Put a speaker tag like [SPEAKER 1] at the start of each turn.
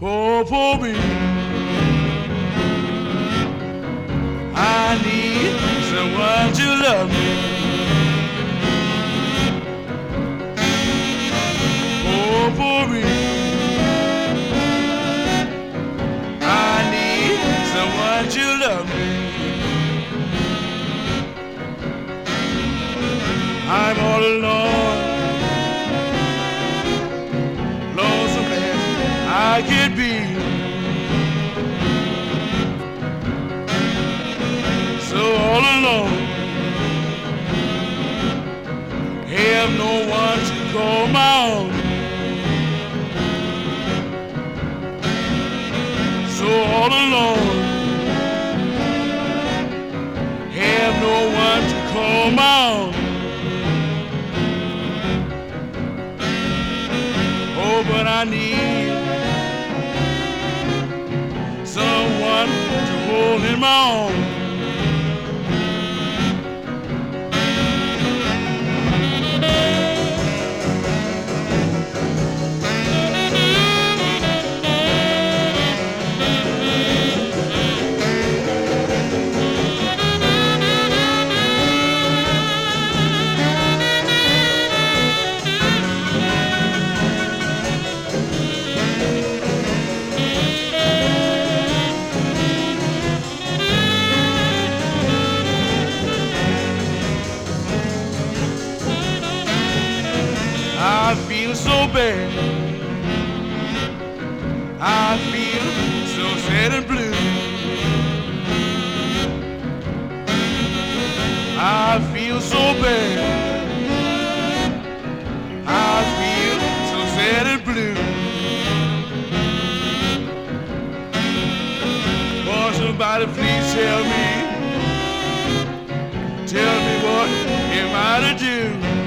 [SPEAKER 1] for me. I need someone to love me. For me. I need someone to love me. I'm all alone, lonesome as I could be. So all alone, have no one to call my own. So all alone, have no one to call my own. Oh, but I need someone to hold in my arms. I feel so bad. I feel so sad and blue. I feel so bad. I feel so sad and blue. Oh, somebody please tell me what am I to do?